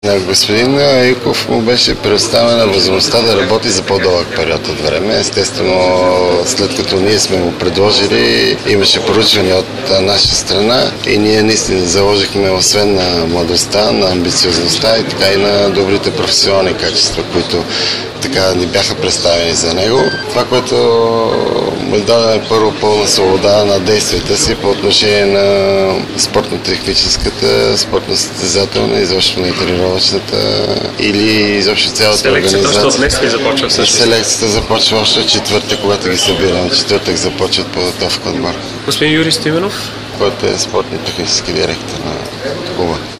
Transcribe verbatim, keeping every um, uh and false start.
На господин Илков му беше предоставена възможността да работи за по-дълъг период от време. Естествено, след като ние сме му предложили, имаше поручвания от наша страна и ние наистина заложихме освен на младостта, на амбициозността и така и на добрите професионални качества, които така ни бяха представени за него. Това, което му даде първо пълна свобода на действията си по отношение на спортно-техническата, спортно-състезателна, изобщо на тренировъчната или изобщо цялата организация. Селекцията още от днес ли започва всъщност? Селекцията започва още от четвъртък, когато ги събираме. Четвъртък започват подготовка отбор. Господин Юрий Стоименов, който е спортно-технически директор на клуба.